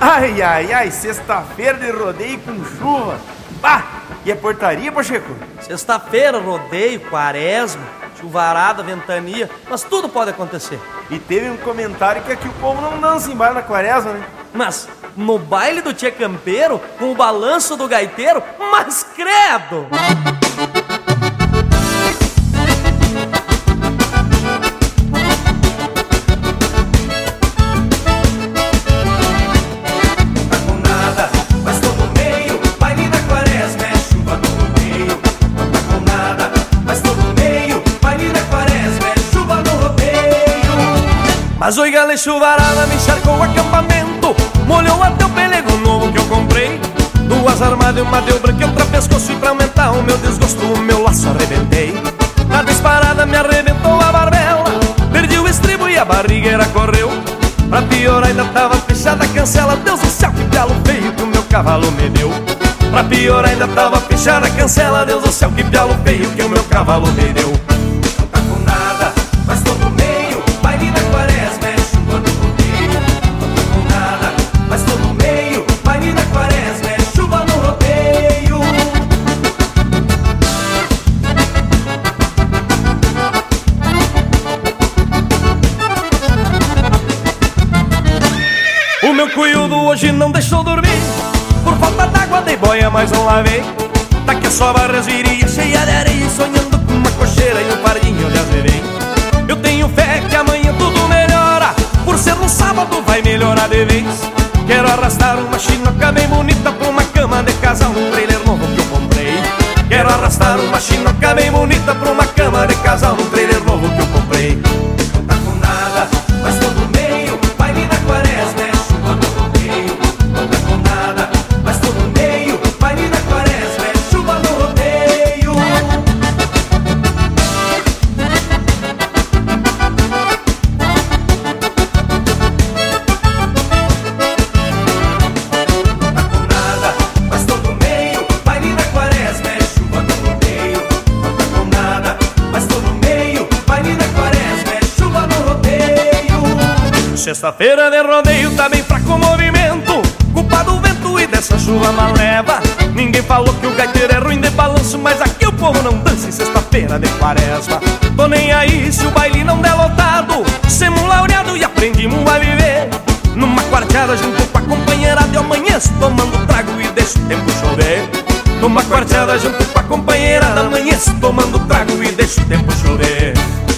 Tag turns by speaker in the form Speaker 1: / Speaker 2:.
Speaker 1: Ai, ai, ai, sexta-feira de rodeio com chuva. Bah, e é portaria, Pacheco?
Speaker 2: Sexta-feira, rodeio, quaresma, chuvarada, ventania, mas tudo pode acontecer.
Speaker 1: E teve um comentário que aqui o povo não dança em baile na quaresma, né?
Speaker 2: Mas no baile do Tchê Campeiro, com o balanço do gaiteiro, mas credo! Mas oi, galera, chuvarada me encharcou o acampamento, molhou até o pelego novo que eu comprei. Duas armadas e uma deu branca, outra pescoço, e pra aumentar o meu desgosto, o meu laço arrebentei. Na disparada me arrebentou a barbela, perdi o estribo e a barrigueira correu. Pra pior ainda tava fechada a cancela, Deus do céu, que galo feio que o meu cavalo me deu. Pra pior ainda tava fechada a cancela, Deus do céu, que galo feio que o meu cavalo me deu.
Speaker 3: Não tá com nada, mas tô no meio, baile da quaresma é chuva no rodeio. Não tá com nada, mas tô no meio, baile da quaresma é chuva no rodeio.
Speaker 2: O meu cunhudo hoje não deixou dormir, por falta d'água dei boia, mas não lavei. Tá que a sova resviria cheia de areia, sonhando com uma cocheira e um fardinho de azevém. Eu tenho fé que amanhã tudo melhora, por ser no sábado vai melhorar de vez. Quero arrastar uma chinoca bem bonita pra uma cama de casal num trailer novo que eu comprei. Quero arrastar uma chinoca bem bonita pra uma cama de casal num trailer novo que eu comprei.
Speaker 3: Não tá com nada, mas tô no meio, baile da quaresma é chuva no rodeio. Não tá com nada, mas tô no meio, baile da quaresma é chuva no rodeio. Não tá com nada, mas tô no meio, baile da quaresma é chuva no rodeio. Não tá com nada, mas tô no meio, baile da quaresma é chuva no rodeio.
Speaker 2: Sexta-feira de rodeio tá bem fraco o movimento, culpa do vento e dessa chuva maleva. Ninguém falou que o gaiteiro é ruim de balanço, mas aqui o povo não dança em sexta-feira de quaresma. Tô nem aí se o baile não der lotado, semos laureado e aprendimos a viver. Numa quarteada junto com a companheira de amanhã, tomando trago e deixa o tempo chover. Numa quarteada junto com a companheira da manhã, tomando trago e deixa o tempo chover.